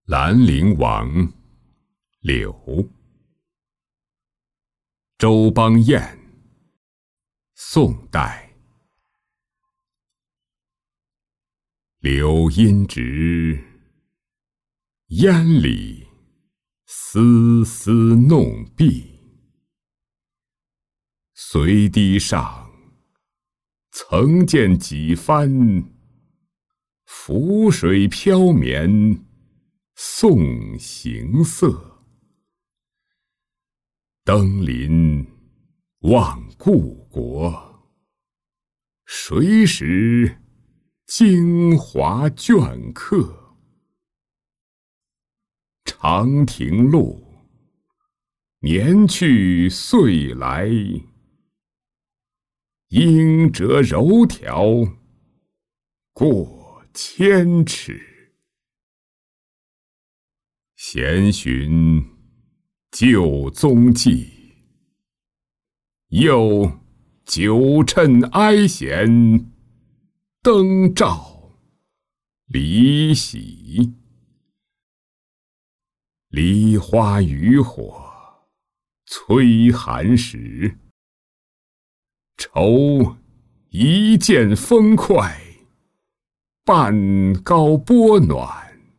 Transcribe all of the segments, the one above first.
兰陵王，柳。周邦彦，宋代。柳阴直，烟里丝丝弄碧。随堤上，曾见几番浮水飘绵送行色。登临望故国，谁识京华镌刻？长亭路，年去岁来，应折柔条过千尺。闲寻旧踪迹，又酒趁哀弦，灯照离喜。梨花渔火催寒食，愁一剑风快，半高波暖。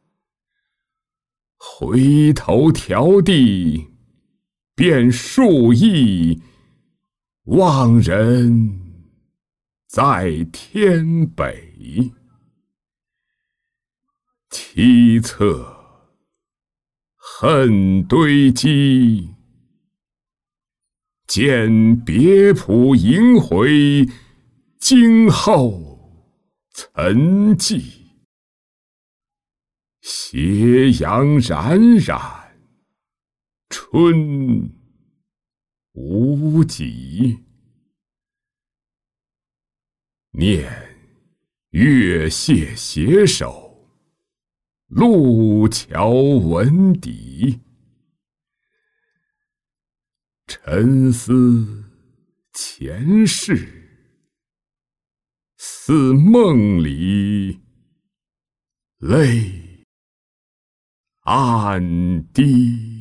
回头迢递便数亿，望人在天北。凄恻恨堆积，见别浦萦回，今后岑寂。斜阳冉冉，春无极。念月榭携手，路桥闻笛。沉思前世，似梦里泪暗滴。